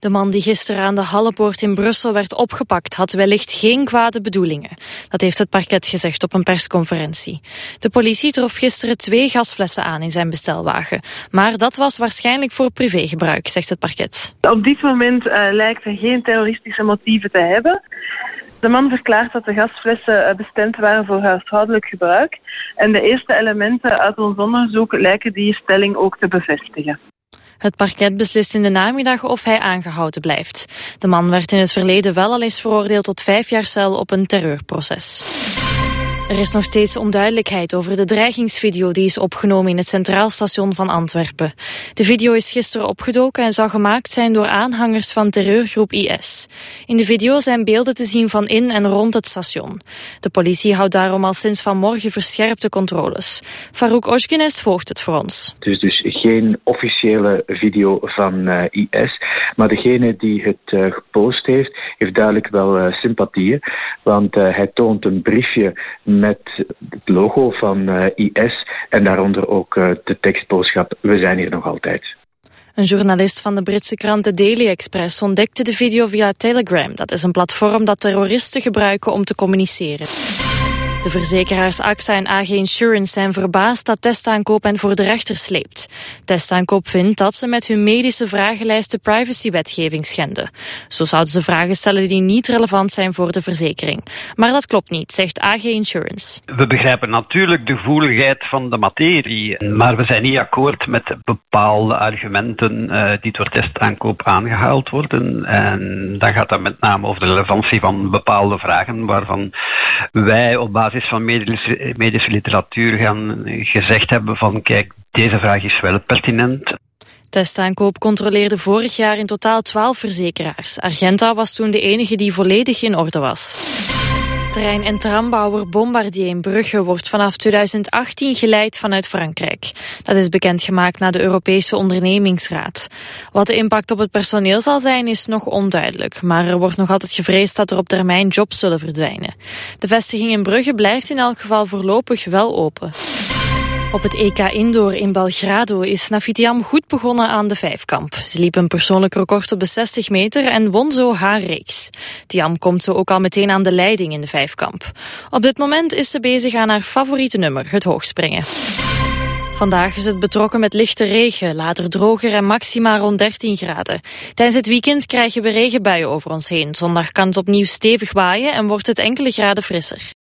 De man die gisteren aan de Hallepoort in Brussel werd opgepakt had wellicht geen kwade bedoelingen. Dat heeft het parket gezegd op een persconferentie. De politie trof gisteren 2 gasflessen aan in zijn bestelwagen. Maar dat was waarschijnlijk voor privégebruik, zegt het parket. Op dit moment lijkt hij geen terroristische motieven te hebben. De man verklaart dat de gasflessen bestemd waren voor huishoudelijk gebruik. En de eerste elementen uit ons onderzoek lijken die stelling ook te bevestigen. Het parket beslist in de namiddag of hij aangehouden blijft. De man werd in het verleden wel al eens veroordeeld tot 5 jaar cel op een terreurproces. Er is nog steeds onduidelijkheid over de dreigingsvideo die is opgenomen in het Centraal Station van Antwerpen. De video is gisteren opgedoken en zou gemaakt zijn door aanhangers van terreurgroep IS. In de video zijn beelden te zien van in en rond het station. De politie houdt daarom al sinds vanmorgen verscherpte controles. Farouk Ozgenes volgt het voor ons. Dus geen officiële video van IS, maar degene die het gepost heeft duidelijk wel sympathieën, want hij toont een briefje met het logo van IS en daaronder ook de tekstboodschap: we zijn hier nog altijd. Een journalist van de Britse krant The Daily Express ontdekte de video via Telegram. Dat is een platform dat terroristen gebruiken om te communiceren. De verzekeraars AXA en AG Insurance zijn verbaasd dat Testaankoop hen voor de rechter sleept. Testaankoop vindt dat ze met hun medische vragenlijst de privacywetgeving schenden. Zo zouden ze vragen stellen die niet relevant zijn voor de verzekering. Maar dat klopt niet, zegt AG Insurance. We begrijpen natuurlijk de gevoeligheid van de materie, maar we zijn niet akkoord met bepaalde argumenten die door Testaankoop aangehaald worden. En dan gaat het met name over de relevantie van bepaalde vragen waarvan wij op basis van medische literatuur gaan gezegd hebben van kijk, deze vraag is wel pertinent. Testaankoop controleerde vorig jaar in totaal 12 verzekeraars. Argenta was toen de enige die volledig in orde was. Trein- en trambouwer Bombardier in Brugge wordt vanaf 2018 geleid vanuit Frankrijk. Dat is bekendgemaakt na de Europese ondernemingsraad. Wat de impact op het personeel zal zijn is nog onduidelijk, maar er wordt nog altijd gevreesd dat er op termijn jobs zullen verdwijnen. De vestiging in Brugge blijft in elk geval voorlopig wel open. Op het EK Indoor in Belgrado is Nafitiam goed begonnen aan de vijfkamp. Ze liep een persoonlijk record op de 60 meter en won zo haar reeks. Tiam komt zo ook al meteen aan de leiding in de vijfkamp. Op dit moment is ze bezig aan haar favoriete nummer, het hoogspringen. Vandaag is het betrokken met lichte regen, later droger en maxima rond 13 graden. Tijdens het weekend krijgen we regenbuien over ons heen. Zondag kan het opnieuw stevig waaien en wordt het enkele graden frisser.